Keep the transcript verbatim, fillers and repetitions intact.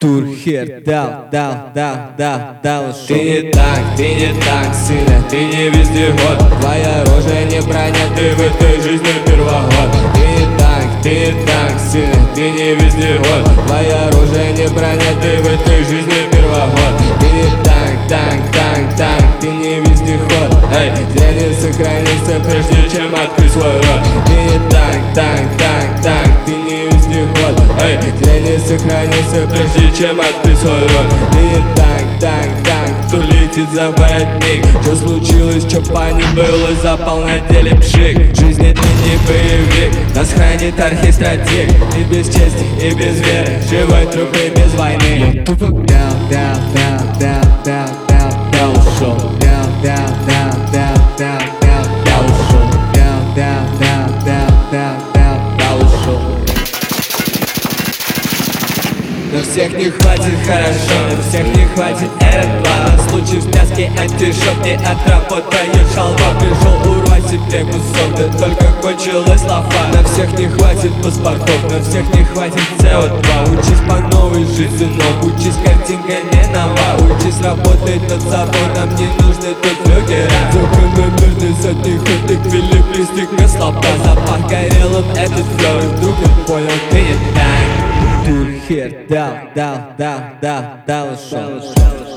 Турхер дал, дал, дал, дал, дал ушел. Ты не так, ты не так, сына, ты не вездеход. Твоя рожа не броня, ты в этой жизни первоход. Ты не так, ты не так, сына, ты не вездеход. Твоя рожа не броня, ты в этой жизни первоход. Ты не так, так, так, так, ты не вездеход. Эй, зря не сохранился, прежде чем открыть свой рот. Ты не так, так, так, так, ты не вездеход. Эй, зря не сохранился, прежде чем открыть свой рот. Ты не так, так, так, кто летит за воротник? Что случилось, что по ним было, запал на деле пшик. Жизнь это не боевик, нас хранит архистратик. И без чести, и без веры, живой труп и без войны. Тупо дал, дал, дал, дал, дал, дал, дал ушел. Дал, дал, дал, дал, дал, дал, дал ушел. Дал, дал, дал, дал, дал, дал, дал ушел. На всех не хватит хорошо, на всех не хватит этот план. На случай в пляске антишоп, не отработает шалва. Пришел урвать себе кусок, да только кончилась лафа. На всех не хватит паспортов, на всех не хватит си о два. Учись по новой жизни, но учись, картинка не нова. Учись работать над собой, нам не нужны тут флюгера. Закономерный задний ход, эквилибристика слаба. Запах горелым этот флёр, вдруг я понял, ты не так. Турхер дал, дал, дал, дал, дал ушел.